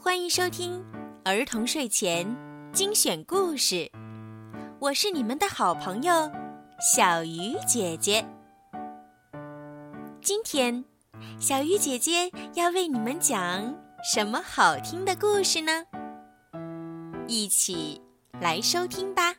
欢迎收听儿童睡前精选故事，我是你们的好朋友小鱼姐姐。今天小鱼姐姐要为你们讲什么好听的故事呢？一起来收听吧。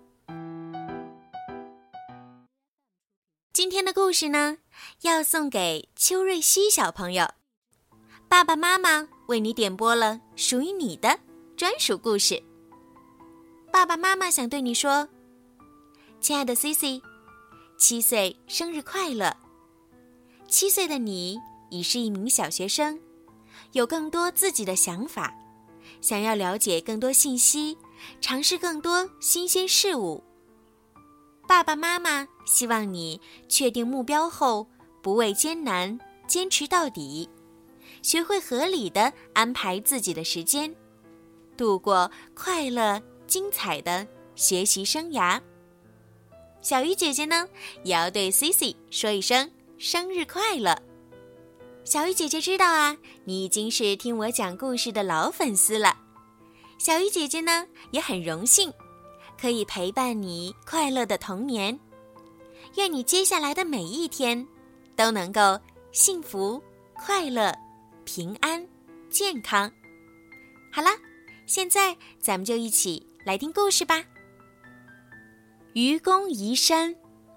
今天的故事呢，要送给邱瑞希小朋友。爸爸妈妈为你点播了属于你的专属故事。爸爸妈妈想对你说，亲爱的 Cici， 7岁生日快乐。7岁的你已是一名小学生，有更多自己的想法，想要了解更多信息，尝试更多新鲜事物。爸爸妈妈希望你确定目标后，不畏艰难，坚持到底，学会合理地安排自己的时间，度过快乐精彩的学习生涯。小鱼姐姐呢，也要对 Cici 说一声生日快乐。小鱼姐姐知道啊，你已经是听我讲故事的老粉丝了。小鱼姐姐呢，也很荣幸可以陪伴你快乐的童年。愿你接下来的每一天都能够幸福、快乐、平安、健康。好了，现在咱们就一起来听故事吧。愚公移山。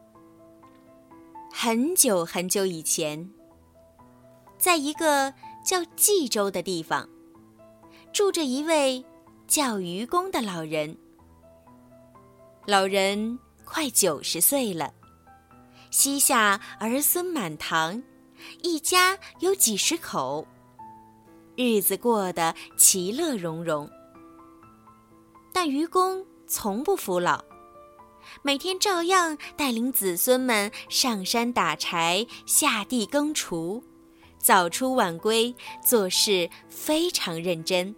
很久很久以前，在一个叫冀州的地方，住着一位叫愚公的老人。老人快90岁了，膝下儿孙满堂，一家有几十口，日子过得其乐融融。但愚公从不服老，每天照样带领子孙们上山打柴，下地耕锄，早出晚归，做事非常认真。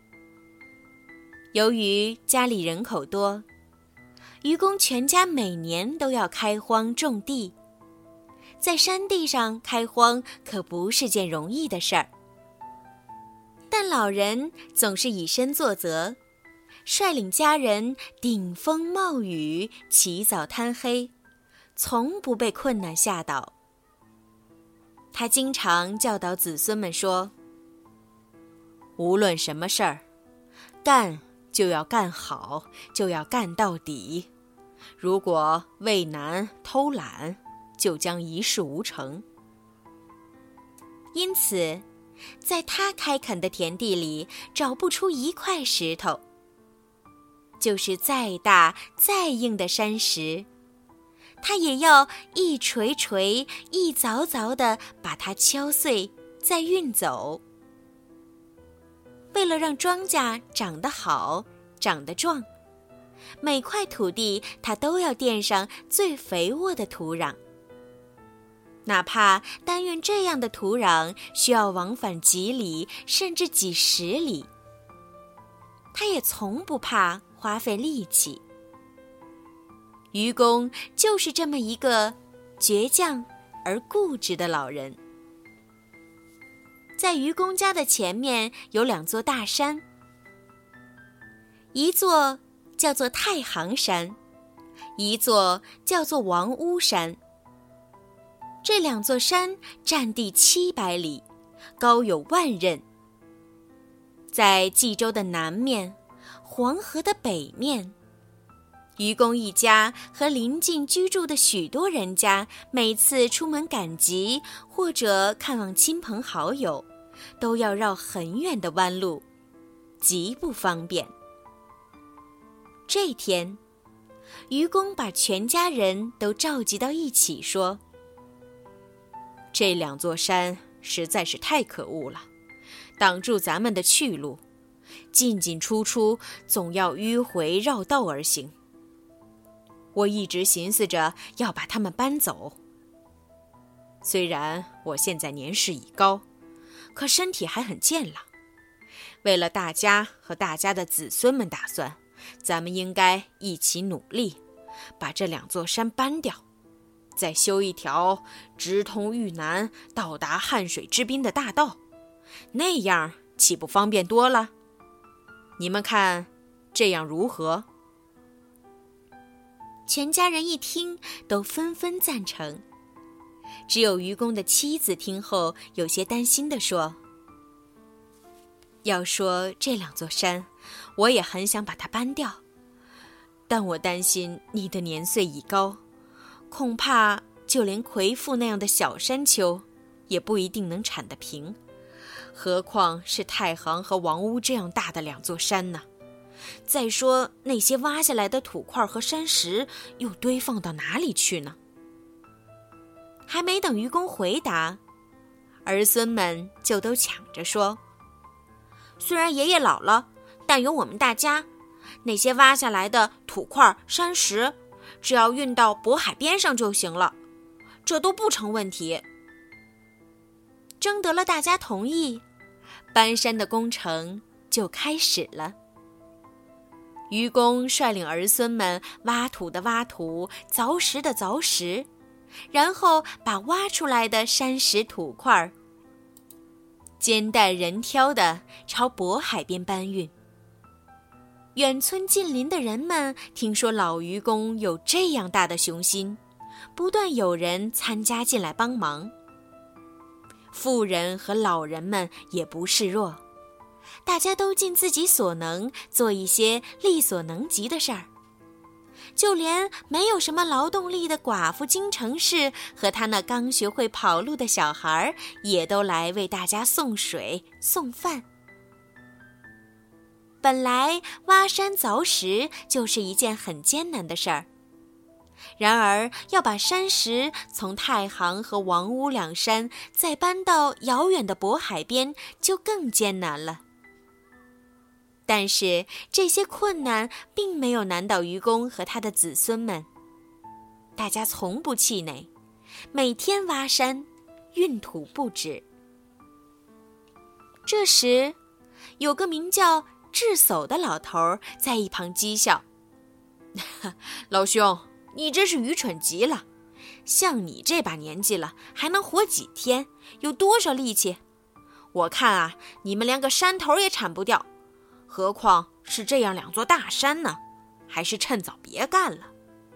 由于家里人口多，愚公全家每年都要开荒种地。在山地上开荒可不是件容易的事儿，但老人总是以身作则，率领家人顶风冒雨，起早贪黑，从不被困难吓倒。他经常教导子孙们说，无论什么事儿，干就要干好，就要干到底。如果畏难偷懒，就将一事无成。因此，在他开垦的田地里找不出一块石头，就是再大再硬的山石，他也要一锤锤一凿凿地把它敲碎，再运走。为了让庄稼长得好，长得壮，每块土地他都要垫上最肥沃的土壤，哪怕单运这样的土壤需要往返几里甚至几十里，他也从不怕花费力气。愚公就是这么一个倔强而固执的老人。在愚公家的前面有2座大山，一座叫做太行山，一座叫做王屋山。这2座山占地700里，高有10000仞。在冀州的南面，黄河的北面，愚公一家和邻近居住的许多人家，每次出门赶集或者看望亲朋好友，都要绕很远的弯路，极不方便。这天，愚公把全家人都召集到一起说，这2座山实在是太可恶了，挡住咱们的去路，进进出出总要迂回绕道而行。我一直寻思着要把它们搬走。虽然我现在年事已高，可身体还很健朗。为了大家和大家的子孙们打算，咱们应该一起努力，把这2座山搬掉，再修一条直通豫南到达汉水之滨的大道，那样岂不方便多了？你们看，这样如何？” 全家人一听，都纷纷赞成。只有愚公的妻子听后，有些担心地说：“ 要说这2座山，我也很想把它搬掉，但我担心你的年岁已高，恐怕就连魁父那样的小山丘，也不一定能铲得平，何况是太行和王屋这样大的2座山呢？再说那些挖下来的土块和山石，又堆放到哪里去呢？” 还没等愚公回答，儿孙们就都抢着说：“虽然爷爷老了，但有我们大家，那些挖下来的土块、山石，只要运到渤海边上就行了，这都不成问题。”征得了大家同意，搬山的工程就开始了。愚公率领儿孙们挖土的挖土，凿石的凿石，然后把挖出来的山石土块肩带人挑地朝渤海边搬运。远村近邻的人们听说老愚公有这样大的雄心，不断有人参加进来帮忙。妇人和老人们也不示弱，大家都尽自己所能做一些力所能及的事儿。就连没有什么劳动力的寡妇京城氏和他那刚学会跑路的小孩，也都来为大家送水送饭。本来挖山凿石就是一件很艰难的事儿，然而要把山石从太行和王屋2山再搬到遥远的渤海边，就更艰难了。但是这些困难并没有难倒愚公和他的子孙们，大家从不气馁，每天挖山运土不止。这时有个名叫智叟的老头在一旁讥笑：“ 老兄，你真是愚蠢极了，像你这把年纪了，还能活几天？有多少力气？我看啊，你们连个山头也铲不掉，何况是这样2座大山呢？还是趁早别干了。”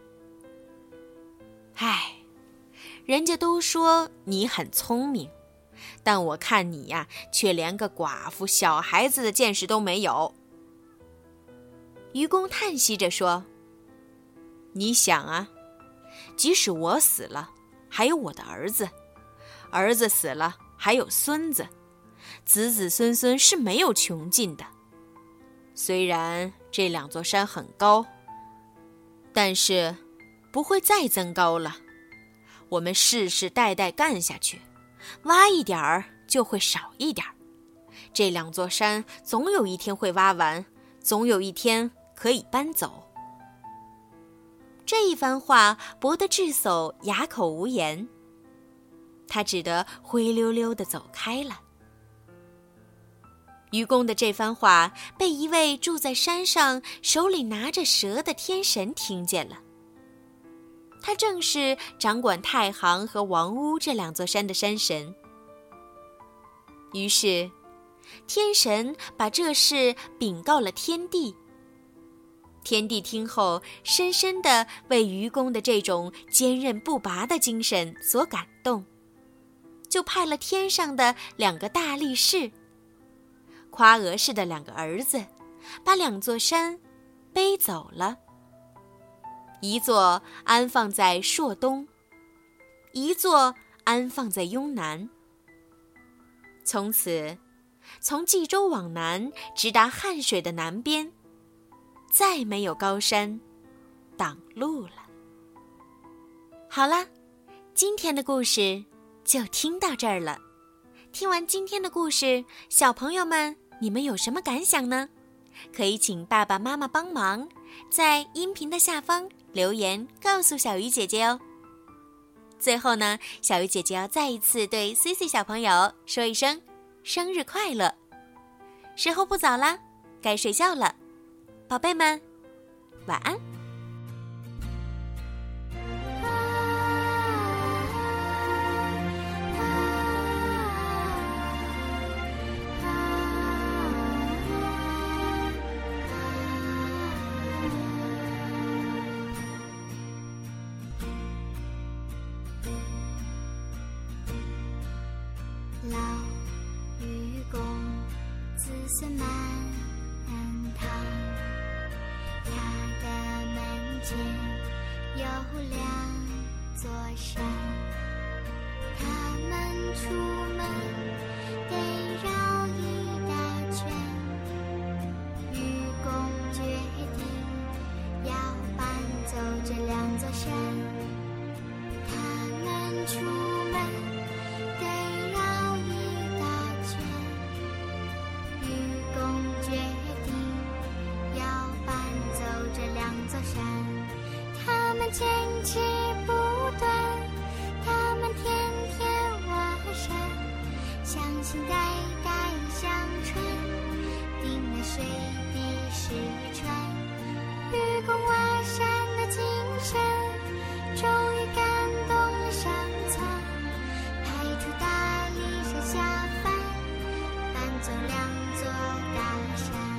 唉，人家都说你很聪明， 但我看你呀，却连个寡妇、小孩子的见识都没有。 愚公叹息着说：“ 你想啊，即使我死了，还有我的儿子；儿子死了，还有孙子；子子孙孙是没有穷尽的。虽然这2座山很高，但是不会再增高了。我们世世代代干下去，挖一点儿就会少一点儿。这2座山总有一天会挖完，总有一天可以搬走。” 这一番话驳得智叟哑口无言，他只得灰溜溜地走开了。愚公的这番话被一位住在山上、手里拿着蛇的天神听见了。他正是掌管太行和王屋这2座山的山神。于是天神把这事禀告了天帝。天帝听后，深深地为愚公的这种坚韧不拔的精神所感动，就派了天上的2个大力士，夸娥氏的2个儿子，把2座山背走了。一座安放在朔东，一座安放在雍南。从此，从冀州往南，直达汉水的南边，再没有高山挡路了。好了，今天的故事就听到这儿了。听完今天的故事，小朋友们，你们有什么感想呢？可以请爸爸妈妈帮忙，在音频的下方留言告诉小鱼姐姐哦。最后呢，小鱼姐姐要再一次对 CC 小朋友说一声生日快乐。时候不早啦，该睡觉了，宝贝们，晚安。 子孙满堂，他的门前有2座山，他们出门得绕一大圈，愚公决定要搬走这2座山，他们出门得绕一大圈，愚公决定要搬走这2座山，他们坚持不断，他们天天挖山，相信代代相传，定了水滴石穿。愚公挖山的精神终于感动了上苍，派出大力士下凡，搬走2座大山。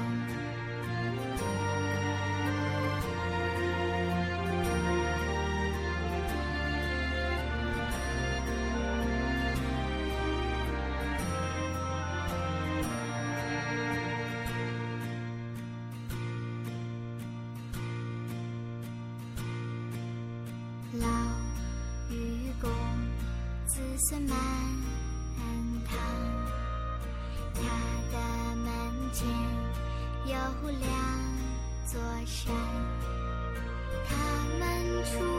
老愚公子孙满堂，他的门前有2座山，他们出